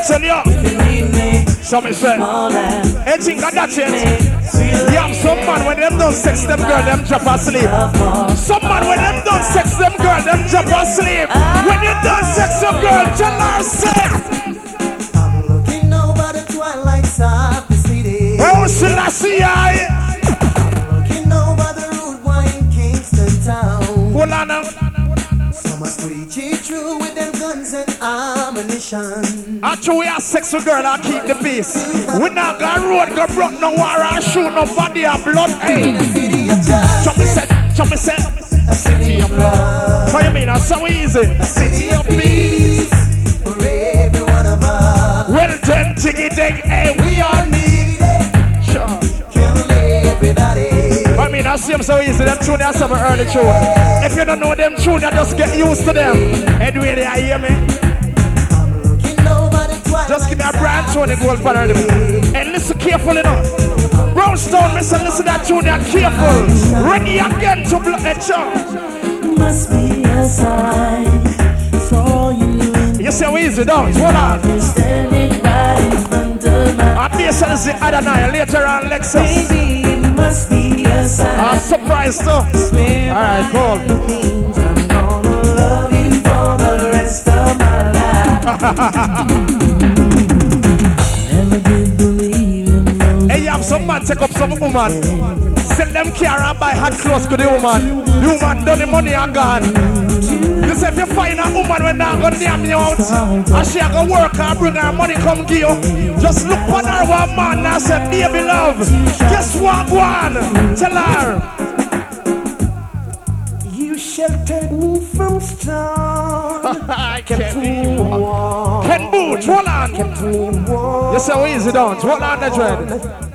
tell you. So me say, I think that's it. You have some man when them don't sex them girl, them drop asleep. Some man when them don't sex them girl, them drop asleep. When you don't sex a girl, tell her say. I'm looking over the twilight of the city. Oh, Selassie, Looking over the road, wine Kingston town. hold on now. Some are screeching through with them guns and ammunition. After we have sex with girl, I keep the peace. We not got road, go broke no war, and shoot nobody a blood. Hey, Choppy said, A city of love. what you mean? That's so easy. A city of peace for every one of us. Well then, tiggy ding, hey, We all need it. sure. Kill everybody. I mean, I see them so easy. Them tune, that's some early tune. If you don't know them tune, you just get used to them. Anyway, they hear me. Just give me a brand tune and gold for them. And listen carefully now. Brownstone, listen to that tune, you're careful. Ready again to block that chunk. Must be a sign for you. You see how easy, don't you? Hold on. Standing right in front of my I'll be a the Adonai, later on Lexus. baby, it must be a sign. I'm surprised too. Alright, cool. Means I'm gonna love you for the rest of my life. Never did believe in those. Hey, you have some man take up some woman. Sell them car and buy hot clothes to the woman. The woman done the money and gone. You say if you find a woman when they're gonna damn you out, and she gonna work and bring her money come give you, just look for her one man and say, baby love, guess what one? Tell her. You sheltered me from storm. I can't Kept me believe it. warm. Ken Booth, hold on. Kept me warm. You say how easy don't. Hold on the dread.